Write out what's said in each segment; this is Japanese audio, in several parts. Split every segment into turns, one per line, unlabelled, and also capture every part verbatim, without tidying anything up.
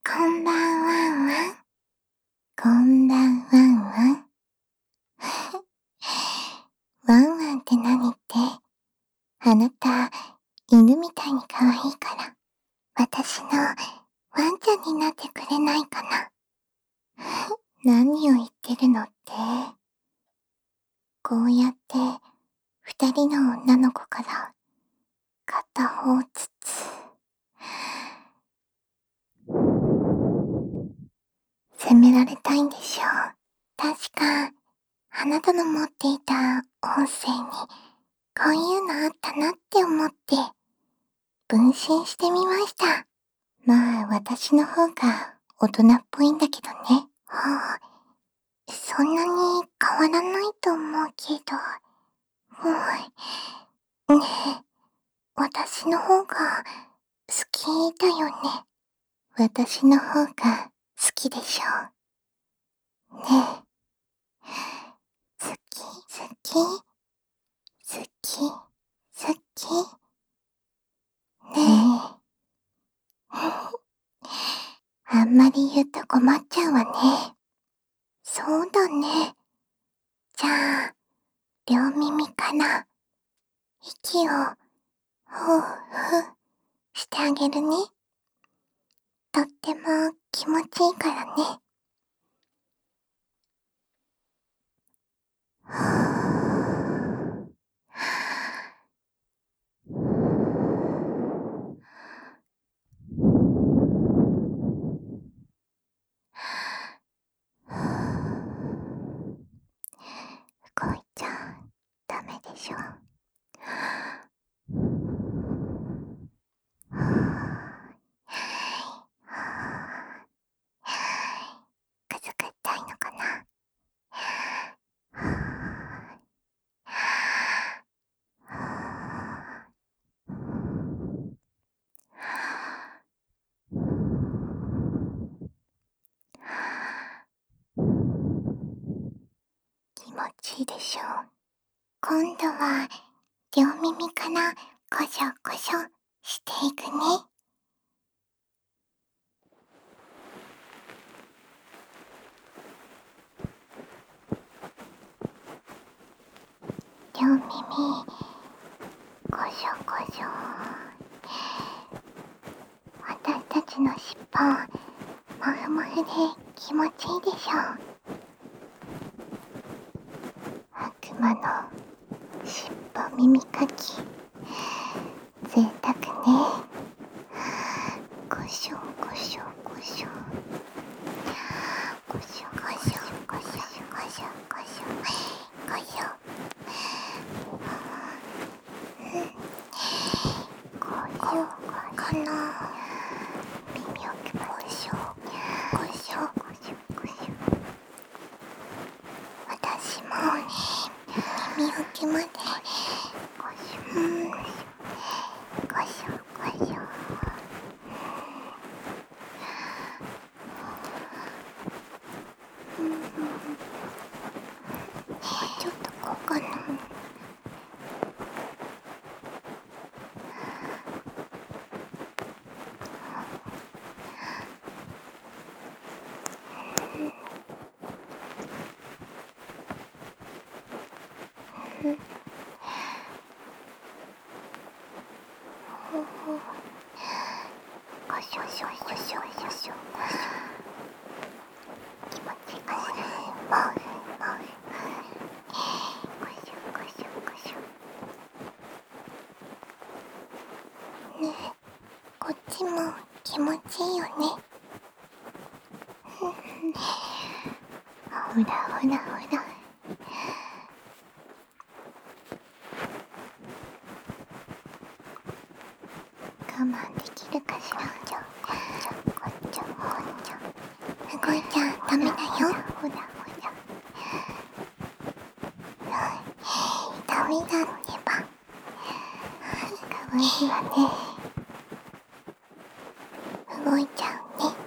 こんばんはんわん。こんばんはんわん。ワンワンって何って、あなた、犬みたいに可愛いから、私のワンちゃんになってくれないかな。何を言ってるのって。こうやって、二人の女の子から、片方ずつ、責められたいんでしょう。確か、あなたの持っていた音声に、こういうのあったなって思って、分身してみました。まあ、私の方が大人っぽいんだけどね。はあ、そんなに変わらないと思うけど。はい。ねえ、私の方が好きだよね。私の方が好きでしょ。ねえ。好き、好き、好き、好き。ねえ。あんまり言うと困っちゃうわね。そうだね。じゃあ、両耳から息をふうふうしてあげるね。とっても気持ちいいからね。動いちゃダメでしょ。くすぐったいのかな。気持ちいいでしょ。今度は両耳からコショコショしていくね。両耳コショコショ。私たちの尻尾もふもふで気持ちいいでしょ。悪魔の尻尾耳かき、ぜいたくね。コショコショコショコショコショコショコショコショコショ。こうかな。耳をキュッとしよう。コショコショコショ。私も耳をキュまでコショコショコショコショ。ちょっとこうかな。コショコショコショコショ。気持ちいいかしら。もうもうコショコショコショ。ねえ、こっちも気持ちいいよね。ほらほらほら。我慢できるかしら。こっちょこっちょこっちょ。動いちゃダメだよ。ほらほら。ダメだってば。かわいいわね。動いちゃうね。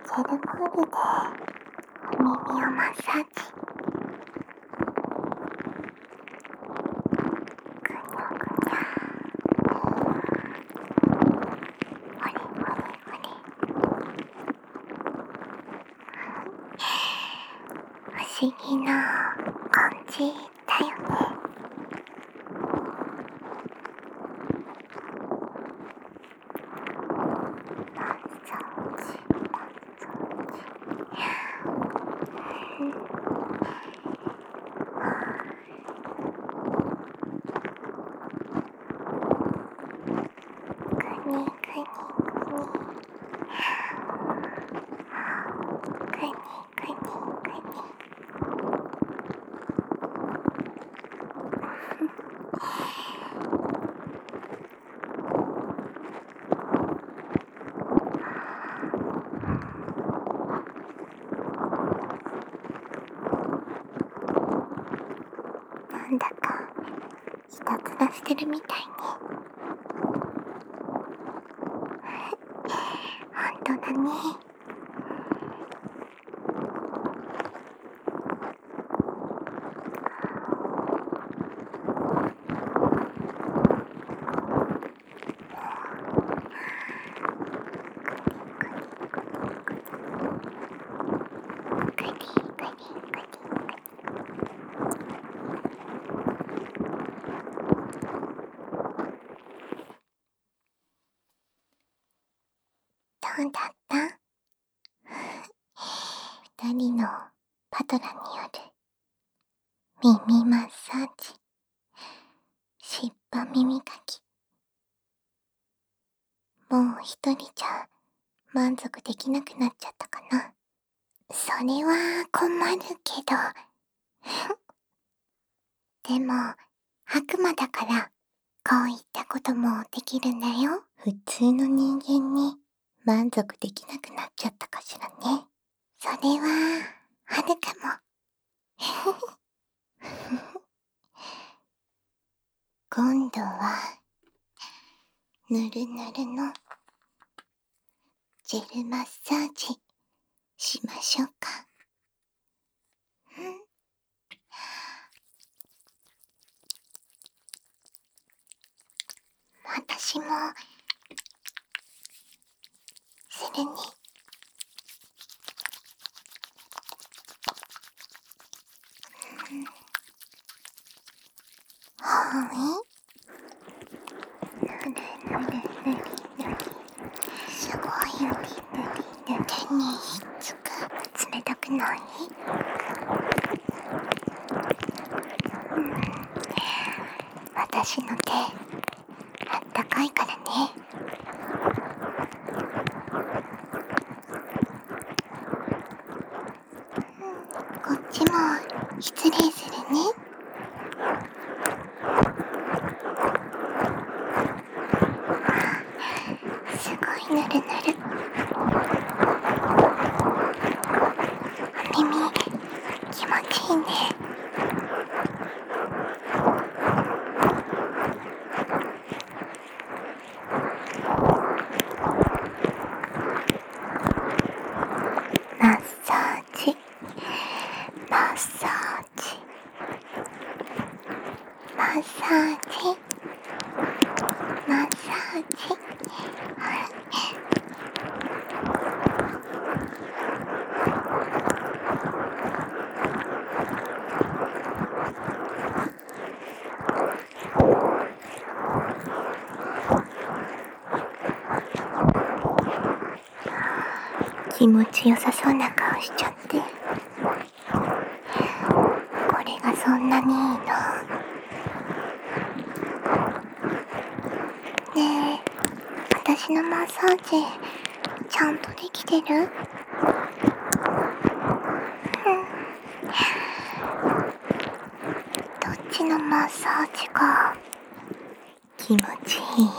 ジェルボールで耳をマッサージ。ぐにゃぐにゃ。ほれほれほれ。不思議な感じだよね。マッサージマッサージ。くにくにくにくにくにくに。なんだかひたすらしてるみたいね。ほんとだね。グリグリグリグリ。どうだった？二人のパトラによる耳マッサージ、しっぱ耳かき。もう一人じゃ満足できなくなっちゃったかな。それは困るけど。でも悪魔だからこういったこともできるんだよ。普通の人間に満足できなくなっちゃったかしらね。それはあるかも。今度はぬるぬるのジェルマッサージしましょうか。私もするに。はーい。ぬるぬるぬりぬり。すごいぬりぬりぬり。手にひっつく。冷たくない？うん。私の手あったかいからね。こっちも失礼するね。すごいぬるぬる。耳気持ちいいね。マッサージマッサージマッサージマッサージ。気持ちよさそうな顔しちゃって。これがそんなにいいの？ねえ、私のマッサージちゃんとできてる？うん。どっちのマッサージが気持ちいい？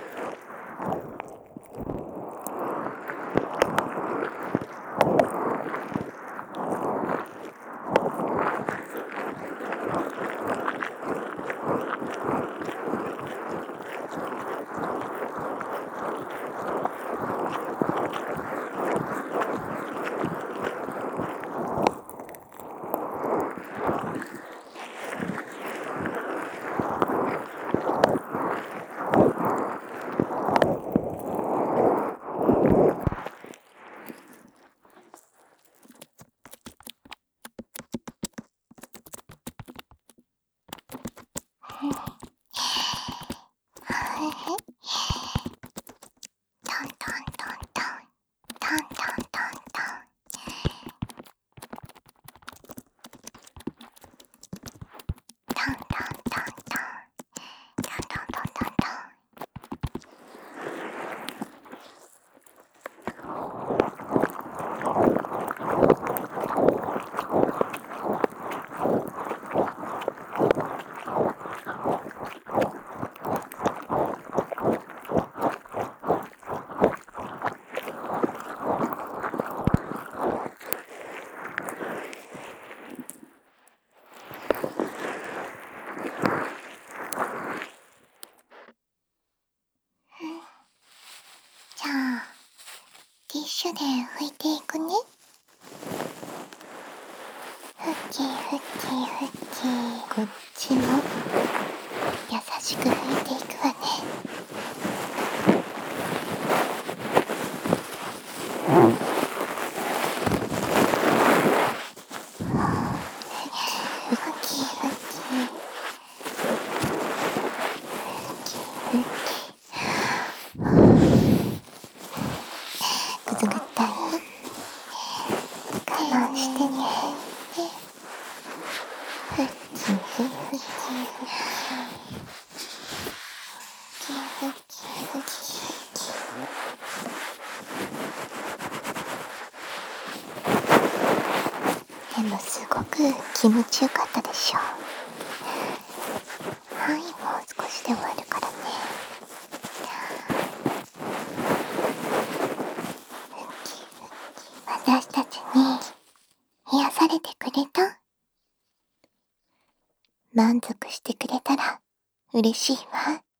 ティッシュで拭いていくね。ふきふきふき。こっちも優しく拭いていくわね。ふきふきぐずぐったい。我慢してね。ふきふきふきふきふきふき。でもすごく気持ちよかったでしょ。はい、もう少しで終わるからね。私たちに癒されてくれた？満足してくれたら嬉しいわ。